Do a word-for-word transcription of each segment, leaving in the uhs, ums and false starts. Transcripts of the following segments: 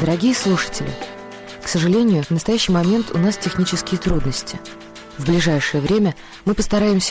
Дорогие слушатели, к сожалению, в настоящий момент у нас технические трудности. В ближайшее время мы постараемся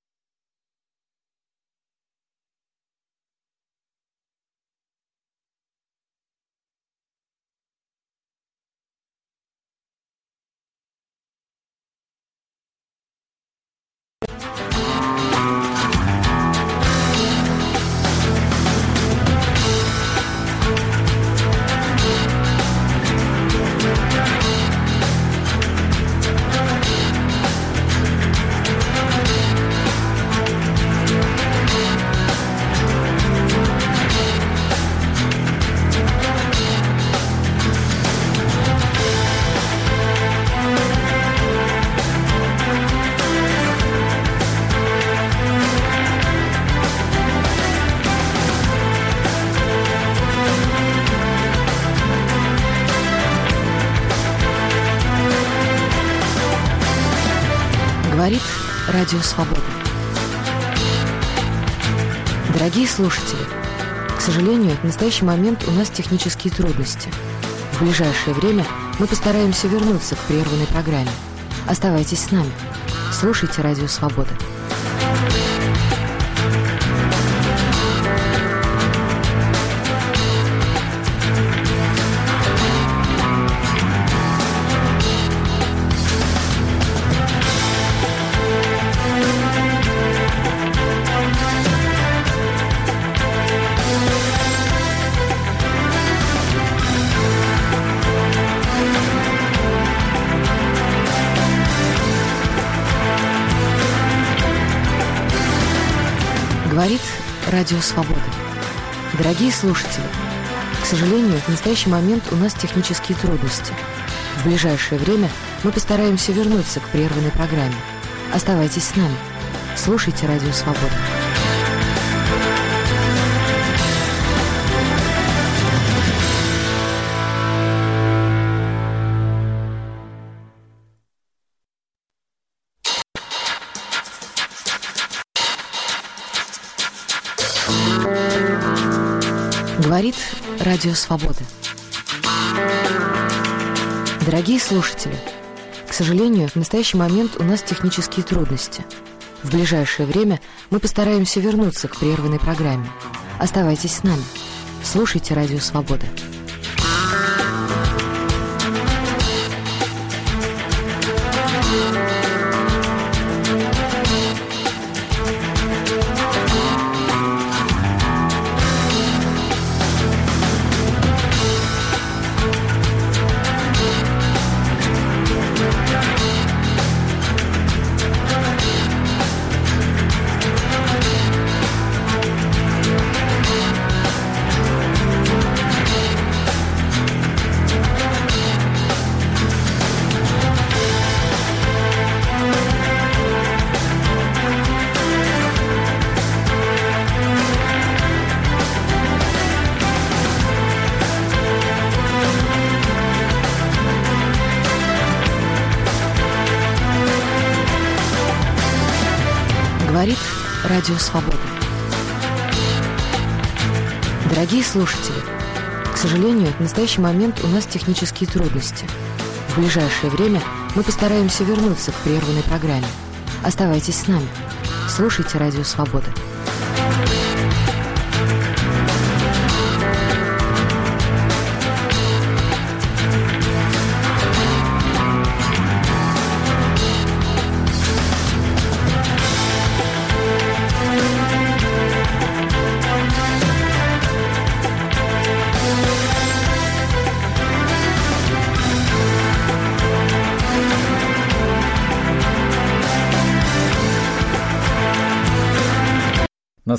Говорит Радио Свобода. Дорогие слушатели, к сожалению, в настоящий момент у нас технические трудности. В ближайшее время мы постараемся вернуться к прерванной программе. Оставайтесь с нами. Слушайте Радио Свобода. Говорит Радио Свобода. Дорогие слушатели, к сожалению, в настоящий момент у нас технические трудности. В ближайшее время мы постараемся вернуться к прерванной программе. Оставайтесь с нами. Слушайте Радио Свобода. Говорит Радио Свобода. Дорогие слушатели, к сожалению, в настоящий момент у нас технические трудности. В ближайшее время мы постараемся вернуться к прерванной программе. Оставайтесь с нами. Слушайте Радио Свобода. Говорит Радио Свобода. Дорогие слушатели, к сожалению, в настоящий момент у нас технические трудности. В ближайшее время мы постараемся вернуться к прерванной программе. Оставайтесь с нами. Слушайте Радио Свобода.